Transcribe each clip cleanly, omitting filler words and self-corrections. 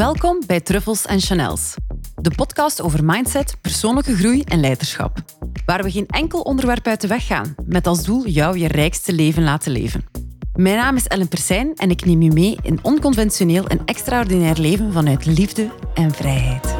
Welkom bij Truffels en Chanels, de podcast over mindset, persoonlijke groei en leiderschap. Waar we geen enkel onderwerp uit de weg gaan, met als doel jou je rijkste leven laten leven. Mijn naam is Ellen Persijn en ik neem je mee in onconventioneel en extraordinair leven vanuit liefde en vrijheid.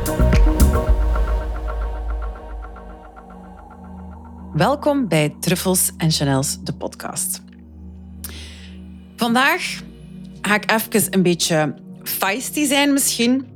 Welkom bij Truffels en Chanels, de podcast. Vandaag ga ik even een beetje feisty zijn misschien.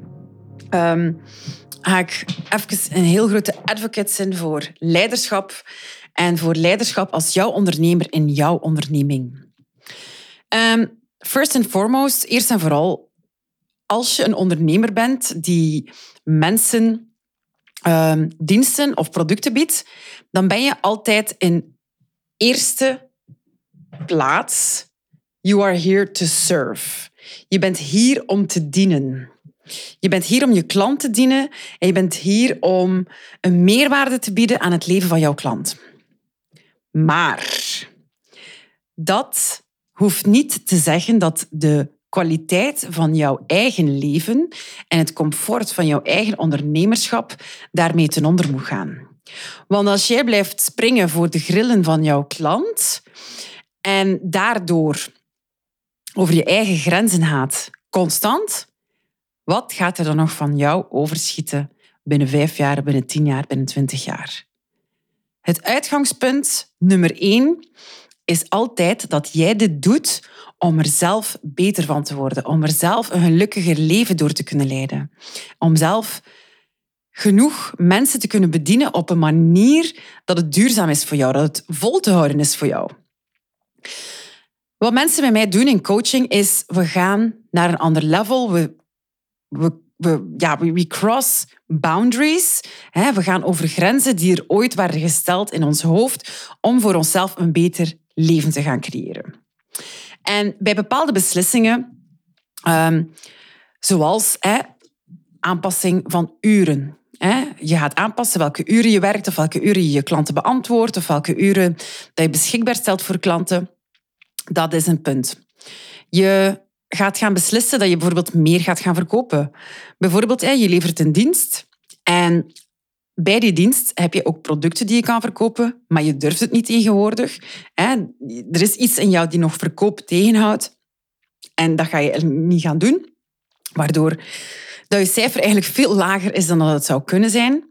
Ga ik even een heel grote advocate zijn voor leiderschap en voor leiderschap als jouw ondernemer in jouw onderneming. First and foremost, eerst en vooral, als je een ondernemer bent die mensen diensten of producten biedt, dan ben je altijd in eerste plaats. You are here to serve. Je bent hier om te dienen. Je bent hier om je klant te dienen en je bent hier om een meerwaarde te bieden aan het leven van jouw klant. Maar dat hoeft niet te zeggen dat de kwaliteit van jouw eigen leven en het comfort van jouw eigen ondernemerschap daarmee ten onder moet gaan. Want als jij blijft springen voor de grillen van jouw klant en daardoor over je eigen grenzen gaat, constant, wat gaat er dan nog van jou overschieten binnen 5 jaar, binnen 10 jaar, binnen 20 jaar? Het uitgangspunt nummer 1 is altijd dat jij dit doet om er zelf beter van te worden, om er zelf een gelukkiger leven door te kunnen leiden, om zelf genoeg mensen te kunnen bedienen op een manier dat het duurzaam is voor jou, dat het vol te houden is voor jou. Wat mensen bij mij doen in coaching is, we gaan naar een ander level. We cross boundaries. We gaan over grenzen die er ooit waren gesteld in ons hoofd om voor onszelf een beter leven te gaan creëren. En bij bepaalde beslissingen, zoals aanpassing van uren. Je gaat aanpassen welke uren je werkt of welke uren je je klanten beantwoordt of welke uren dat je beschikbaar stelt voor klanten. Dat is een punt. Je gaat gaan beslissen dat je bijvoorbeeld meer gaat gaan verkopen. Bijvoorbeeld, je levert een dienst en bij die dienst heb je ook producten die je kan verkopen, maar je durft het niet tegenwoordig. Er is iets in jou die nog verkoop tegenhoudt en dat ga je niet gaan doen, waardoor dat je cijfer eigenlijk veel lager is dan dat het zou kunnen zijn.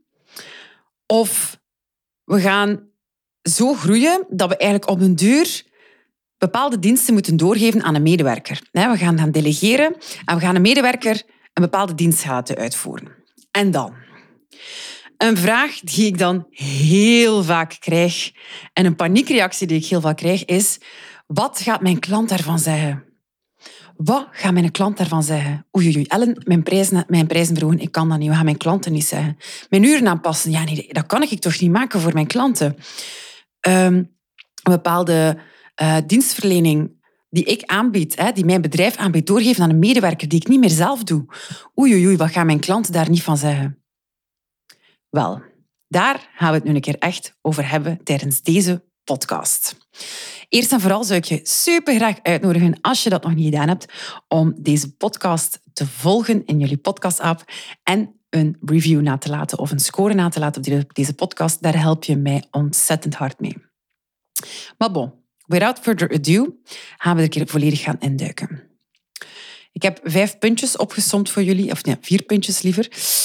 Of we gaan zo groeien dat we eigenlijk op een duur bepaalde diensten moeten doorgeven aan een medewerker. We gaan delegeren en we gaan een medewerker een bepaalde dienst laten uitvoeren. En dan? Een vraag die ik dan heel vaak krijg en een paniekreactie die ik heel vaak krijg is: wat gaat mijn klant daarvan zeggen? Wat gaat mijn klant daarvan zeggen? Oei, Ellen, mijn prijzen verhogen, ik kan dat niet. Wat gaan mijn klanten niet zeggen? Mijn uren aanpassen? Ja, nee, dat kan ik toch niet maken voor mijn klanten? Een bepaalde dienstverlening die ik aanbied, die mijn bedrijf aanbiedt, doorgeven aan een medewerker die ik niet meer zelf doe. Oei, wat gaan mijn klanten daar niet van zeggen? Wel, daar gaan we het nu een keer echt over hebben tijdens deze podcast. Eerst en vooral zou ik je super graag uitnodigen, als je dat nog niet gedaan hebt, om deze podcast te volgen in jullie podcast-app en een review na te laten of een score na te laten op deze podcast. Daar help je mij ontzettend hard mee. Maar bon, without further ado, gaan we er een keer volledig gaan induiken. Ik heb 5 puntjes opgesomd voor jullie, of nee, 4 puntjes liever.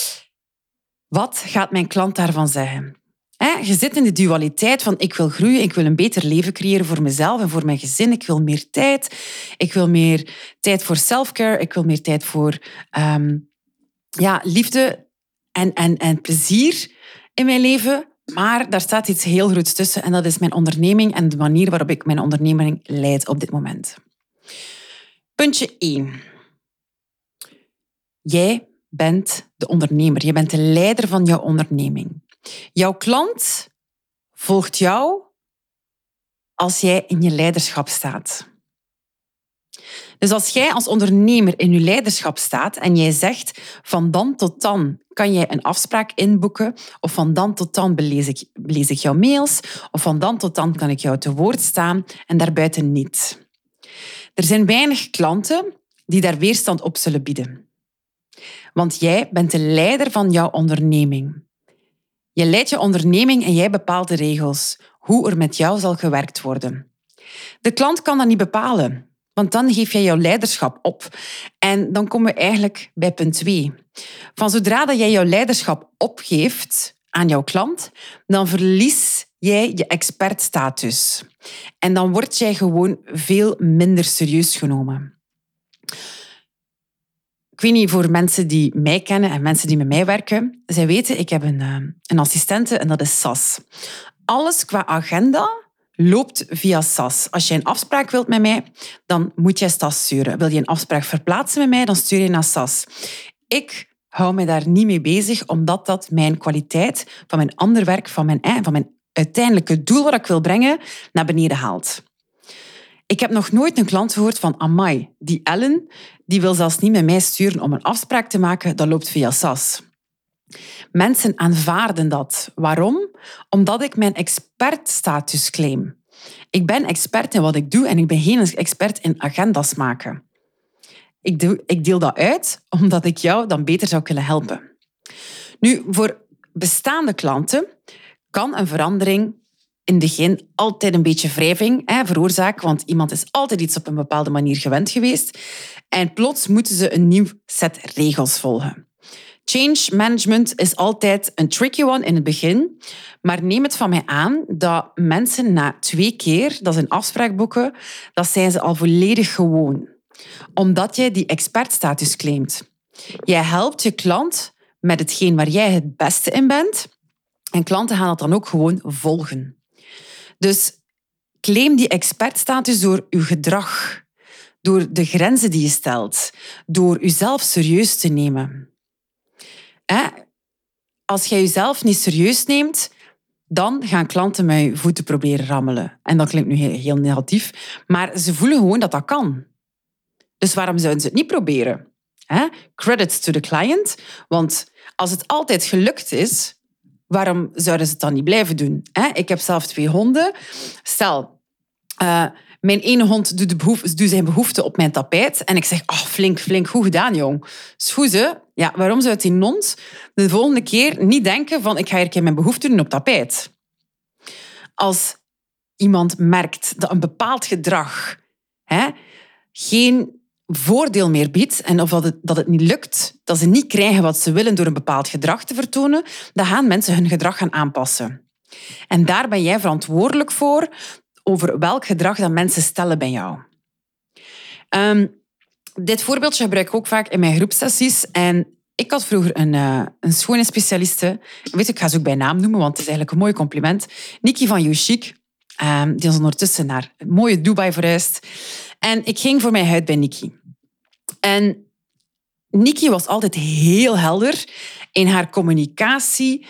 Wat gaat mijn klant daarvan zeggen? Je zit in de dualiteit van ik wil groeien, ik wil een beter leven creëren voor mezelf en voor mijn gezin. Ik wil meer tijd. Ik wil meer tijd voor self-care. Ik wil meer tijd voor liefde en plezier in mijn leven. Maar daar staat iets heel groots tussen en dat is mijn onderneming en de manier waarop ik mijn onderneming leid op dit moment. Puntje 1. Jij bent de ondernemer. Je bent de leider van jouw onderneming. Jouw klant volgt jou als jij in je leiderschap staat. Dus als jij als ondernemer in je leiderschap staat en jij zegt van dan tot dan kan jij een afspraak inboeken of van dan tot dan lees ik jouw mails of van dan tot dan kan ik jou te woord staan en daarbuiten niet. Er zijn weinig klanten die daar weerstand op zullen bieden. Want jij bent de leider van jouw onderneming. Je leidt je onderneming en jij bepaalt de regels, hoe er met jou zal gewerkt worden. De klant kan dat niet bepalen, want dan geef jij jouw leiderschap op. En dan komen we eigenlijk bij punt 2. Van zodra dat jij jouw leiderschap opgeeft aan jouw klant, dan verlies jij je expertstatus. En dan word jij gewoon veel minder serieus genomen. Ik weet niet, voor mensen die mij kennen en mensen die met mij werken, zij weten, ik heb een assistente en dat is Sas. Alles qua agenda loopt via Sas. Als je een afspraak wilt met mij, dan moet je Sas sturen. Wil je een afspraak verplaatsen met mij, dan stuur je naar Sas. Ik hou me daar niet mee bezig, omdat dat mijn kwaliteit van mijn ander werk, van mijn uiteindelijke doel wat ik wil brengen, naar beneden haalt. Ik heb nog nooit een klant gehoord van amai, die Ellen, die wil zelfs niet met mij sturen om een afspraak te maken, dat loopt via Sas. Mensen aanvaarden dat. Waarom? Omdat ik mijn expertstatus claim. Ik ben expert in wat ik doe en ik ben geen expert in agendas maken. Ik deel dat uit omdat ik jou dan beter zou kunnen helpen. Nu, voor bestaande klanten kan een verandering in het begin altijd een beetje wrijving veroorzaken, want iemand is altijd iets op een bepaalde manier gewend geweest en plots moeten ze een nieuw set regels volgen. Change management is altijd een tricky one in het begin, maar neem het van mij aan dat mensen na 2 keer dat ze een afspraak boeken, dat zijn ze al volledig gewoon. Omdat jij die expertstatus claimt. Jij helpt je klant met hetgeen waar jij het beste in bent en klanten gaan dat dan ook gewoon volgen. Dus claim die expertstatus door je gedrag, door de grenzen die je stelt, door jezelf serieus te nemen. Als jij jezelf niet serieus neemt, dan gaan klanten met je voeten proberen rammelen. En dat klinkt nu heel negatief, maar ze voelen gewoon dat dat kan. Dus waarom zouden ze het niet proberen? Credits to the client, want als het altijd gelukt is, waarom zouden ze het dan niet blijven doen? Ik heb zelf 2 honden. Stel, mijn ene hond doet zijn behoefte op mijn tapijt en ik zeg, flink, goed gedaan, jong. Schoeze, ja, waarom zou die hond de volgende keer niet denken van ik ga hier een keer mijn behoefte doen op tapijt? Als iemand merkt dat een bepaald gedrag geen voordeel meer biedt en of dat het niet lukt, dat ze niet krijgen wat ze willen door een bepaald gedrag te vertonen, dan gaan mensen hun gedrag gaan aanpassen. En daar ben jij verantwoordelijk voor, over welk gedrag dat mensen stellen bij jou. Dit voorbeeldje gebruik ik ook vaak in mijn groepsessies. En ik had vroeger een schoonheidsspecialiste. Ik ga ze ook bij naam noemen, want het is eigenlijk een mooi compliment. Nikki van You Chic. Die is ondertussen naar een mooie Dubai verhuisd. En ik ging voor mijn huid bij Nikki. En Nikki was altijd heel helder in haar communicatie,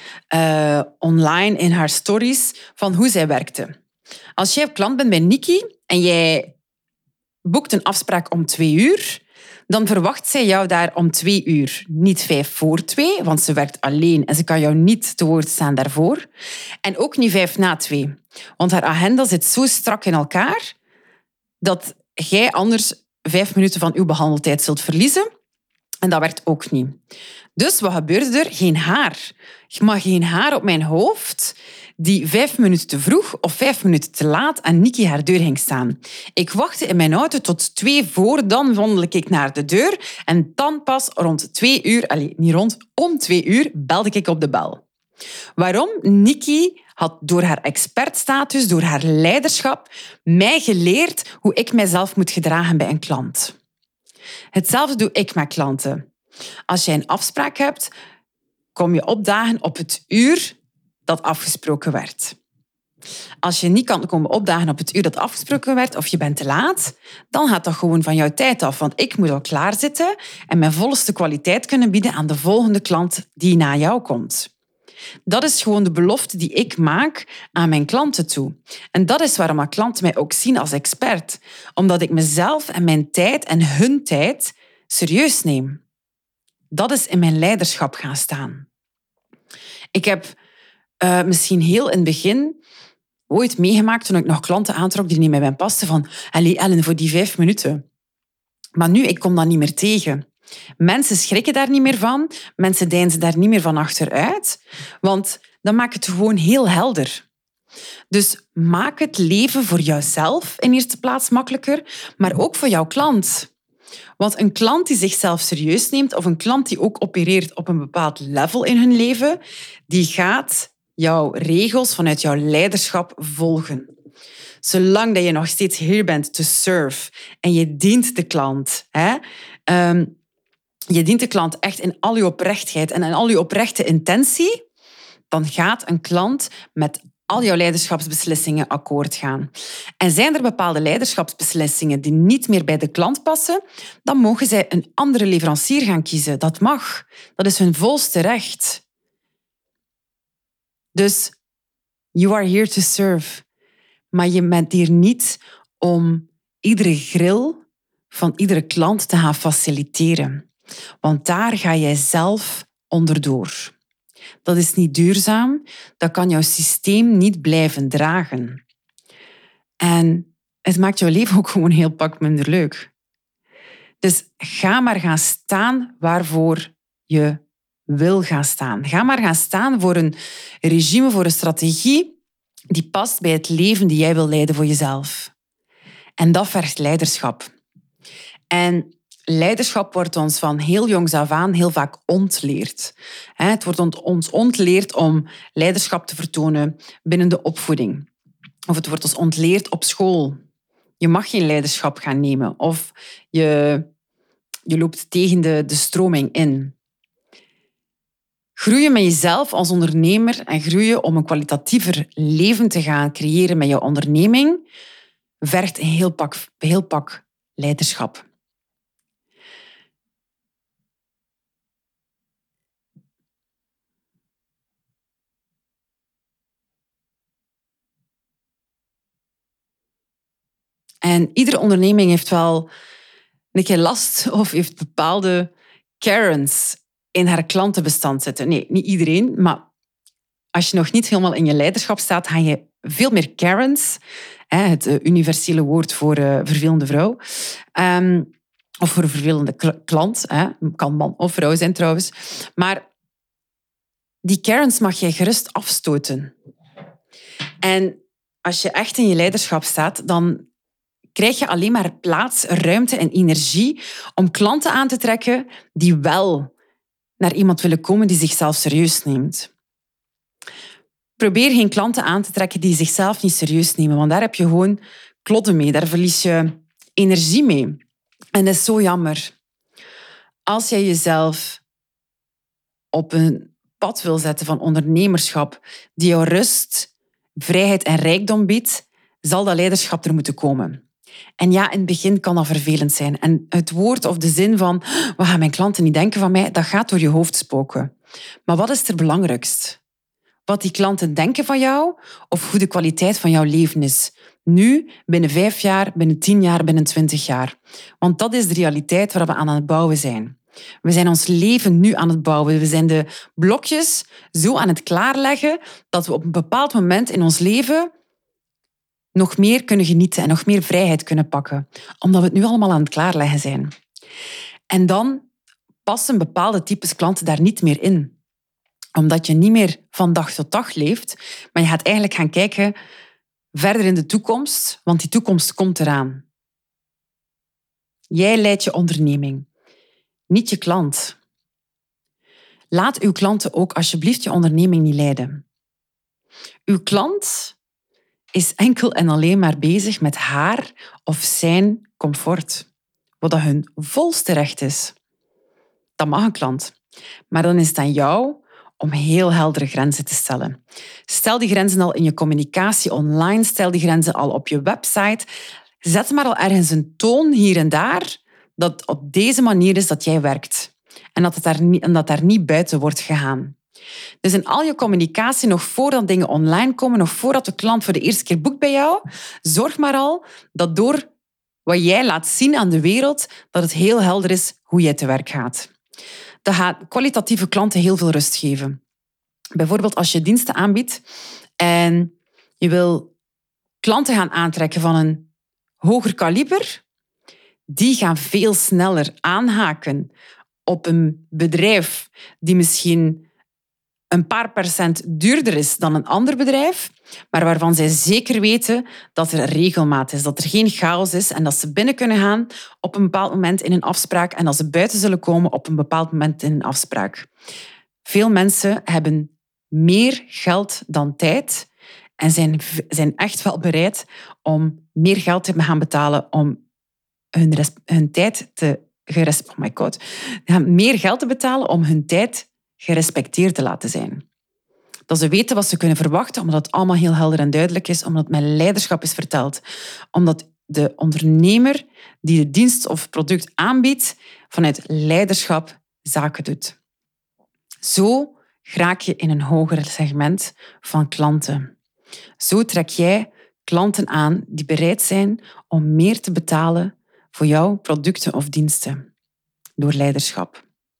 online, in haar stories, van hoe zij werkte. Als jij klant bent bij Nikki en jij boekt een afspraak om 2 uur, dan verwacht zij jou daar om 2 uur. Niet 5 voor 2, want ze werkt alleen en ze kan jou niet te woord staan daarvoor. En ook niet 5 na 2. Want haar agenda zit zo strak in elkaar dat jij anders 5 minuten van uw behandeltijd zult verliezen. En dat werkt ook niet. Dus wat gebeurde er? Geen haar. Maar geen haar op mijn hoofd die 5 minuten te vroeg of 5 minuten te laat aan Nikki haar deur ging staan. Ik wachtte in mijn auto tot 2 voor, dan wandelde ik naar de deur en dan pas rond 2 uur, om 2 uur belde ik op de bel. Waarom? Nikki had door haar expertstatus, door haar leiderschap, mij geleerd hoe ik mijzelf moet gedragen bij een klant. Hetzelfde doe ik met klanten. Als jij een afspraak hebt, kom je opdagen op het uur dat afgesproken werd. Als je niet kan komen opdagen op het uur dat afgesproken werd of je bent te laat, dan gaat dat gewoon van jouw tijd af. Want ik moet al klaarzitten en mijn volste kwaliteit kunnen bieden aan de volgende klant die na jou komt. Dat is gewoon de belofte die ik maak aan mijn klanten toe. En dat is waarom mijn klanten mij ook zien als expert. Omdat ik mezelf en mijn tijd en hun tijd serieus neem. Dat is in mijn leiderschap gaan staan. Ik heb misschien heel in het begin ooit meegemaakt toen ik nog klanten aantrok die niet bij mij pasten van Ellen, voor die 5 minuten. Maar nu, ik kom dat niet meer tegen. Mensen schrikken daar niet meer van. Mensen deinzen daar niet meer van achteruit. Want dan maakt het gewoon heel helder. Dus maak het leven voor jouzelf in eerste plaats makkelijker, maar ook voor jouw klant. Want een klant die zichzelf serieus neemt of een klant die ook opereert op een bepaald level in hun leven, die gaat jouw regels vanuit jouw leiderschap volgen. Zolang dat je nog steeds hier bent to serve en je dient de klant, je dient de klant echt in al je oprechtheid en in al je oprechte intentie, dan gaat een klant met al jouw leiderschapsbeslissingen akkoord gaan. En zijn er bepaalde leiderschapsbeslissingen die niet meer bij de klant passen, dan mogen zij een andere leverancier gaan kiezen. Dat mag. Dat is hun volste recht. Dus, you are here to serve. Maar je bent hier niet om iedere gril van iedere klant te gaan faciliteren. Want daar ga jij zelf onderdoor. Dat is niet duurzaam. Dat kan jouw systeem niet blijven dragen. En het maakt jouw leven ook gewoon heel pak minder leuk. Dus ga maar gaan staan waarvoor je wil gaan staan. Ga maar gaan staan voor een regime, voor een strategie die past bij het leven die jij wil leiden voor jezelf. En dat vergt leiderschap. En leiderschap wordt ons van heel jongs af aan heel vaak ontleerd. Het wordt ons ontleerd om leiderschap te vertonen binnen de opvoeding. Of het wordt ons ontleerd op school. Je mag geen leiderschap gaan nemen. Of je loopt tegen de stroming in. Groeien met jezelf als ondernemer en groeien om een kwalitatiever leven te gaan creëren met jouw onderneming vergt een heel pak leiderschap. En iedere onderneming heeft wel een keer last of heeft bepaalde Karens in haar klantenbestand zitten. Nee, niet iedereen, maar als je nog niet helemaal in je leiderschap staat, ga je veel meer Karens, het universele woord voor vervelende vrouw, of voor een vervelende klant, kan man of vrouw zijn trouwens, maar die Karens mag jij gerust afstoten. En als je echt in je leiderschap staat, dan krijg je alleen maar plaats, ruimte en energie om klanten aan te trekken die wel naar iemand willen komen die zichzelf serieus neemt. Probeer geen klanten aan te trekken die zichzelf niet serieus nemen, want daar heb je gewoon klodden mee. Daar verlies je energie mee. En dat is zo jammer. Als jij jezelf op een pad wil zetten van ondernemerschap die jou rust, vrijheid en rijkdom biedt, zal dat leiderschap er moeten komen. En ja, in het begin kan dat vervelend zijn. En het woord of de zin van wat gaan mijn klanten niet denken van mij, dat gaat door je hoofd spoken. Maar wat is er belangrijkst? Wat die klanten denken van jou of hoe de kwaliteit van jouw leven is? Nu, binnen 5 jaar, binnen 10 jaar, binnen 20 jaar. Want dat is de realiteit waar we aan het bouwen zijn. We zijn ons leven nu aan het bouwen. We zijn de blokjes zo aan het klaarleggen dat we op een bepaald moment in ons leven nog meer kunnen genieten en nog meer vrijheid kunnen pakken. Omdat we het nu allemaal aan het klaarleggen zijn. En dan passen bepaalde types klanten daar niet meer in. Omdat je niet meer van dag tot dag leeft, maar je gaat eigenlijk gaan kijken verder in de toekomst, want die toekomst komt eraan. Jij leidt je onderneming, niet je klant. Laat uw klanten ook alsjeblieft je onderneming niet leiden. Uw klant is enkel en alleen maar bezig met haar of zijn comfort, wat dat hun volste recht is. Dat mag een klant. Maar dan is het aan jou om heel heldere grenzen te stellen. Stel die grenzen al in je communicatie online, stel die grenzen al op je website. Zet maar al ergens een toon hier en daar dat op deze manier is dat jij werkt. En dat daar niet buiten wordt gegaan. Dus in al je communicatie, nog voordat dingen online komen, nog voordat de klant voor de eerste keer boekt bij jou, zorg maar al dat door wat jij laat zien aan de wereld, dat het heel helder is hoe jij te werk gaat. Dat gaat kwalitatieve klanten heel veel rust geven. Bijvoorbeeld als je diensten aanbiedt en je wil klanten gaan aantrekken van een hoger kaliber, die gaan veel sneller aanhaken op een bedrijf die misschien een paar procent duurder is dan een ander bedrijf, maar waarvan zij zeker weten dat er regelmaat is, dat er geen chaos is en dat ze binnen kunnen gaan op een bepaald moment in een afspraak en dat ze buiten zullen komen op een bepaald moment in een afspraak. Veel mensen hebben meer geld dan tijd en zijn echt wel bereid om meer geld te gaan betalen om hun tijd meer geld te betalen om hun tijd gerespecteerd te laten zijn. Dat ze weten wat ze kunnen verwachten, omdat het allemaal heel helder en duidelijk is, omdat het met leiderschap is verteld, omdat de ondernemer die de dienst of product aanbiedt, vanuit leiderschap zaken doet. Zo raak je in een hoger segment van klanten. Zo trek jij klanten aan die bereid zijn om meer te betalen voor jouw producten of diensten door leiderschap.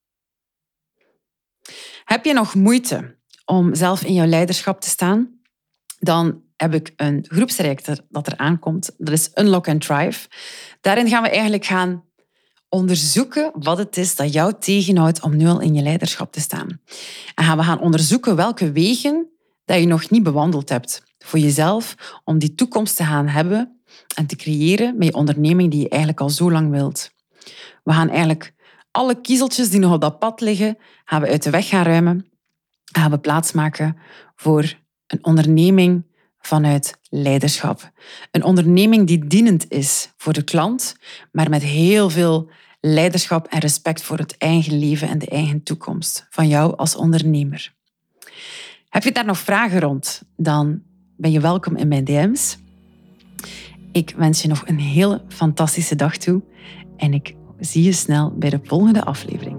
Heb je nog moeite om zelf in jouw leiderschap te staan? Dan heb ik een groepstraject dat er aankomt. Dat is Unlock and Thrive. Daarin gaan we eigenlijk gaan onderzoeken wat het is dat jou tegenhoudt om nu al in je leiderschap te staan. En gaan we gaan onderzoeken welke wegen dat je nog niet bewandeld hebt voor jezelf om die toekomst te gaan hebben en te creëren met je onderneming die je eigenlijk al zo lang wilt. We gaan eigenlijk alle kiezeltjes die nog op dat pad liggen, gaan we uit de weg gaan ruimen en gaan we plaatsmaken voor een onderneming vanuit leiderschap. Een onderneming die dienend is voor de klant, maar met heel veel leiderschap en respect voor het eigen leven en de eigen toekomst van jou als ondernemer. Heb je daar nog vragen rond? Dan ben je welkom in mijn DM's. Ik wens je nog een hele fantastische dag toe en ik zie je snel bij de volgende aflevering.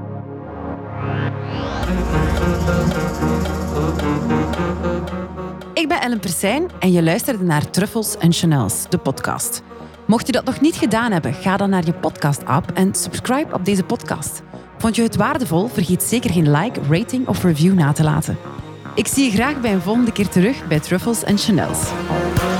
Ik ben Ellen Persijn en je luisterde naar Truffles & Chanels, de podcast. Mocht je dat nog niet gedaan hebben, ga dan naar je podcast-app en subscribe op deze podcast. Vond je het waardevol? Vergeet zeker geen like, rating of review na te laten. Ik zie je graag bij een volgende keer terug bij Truffles & Chanels.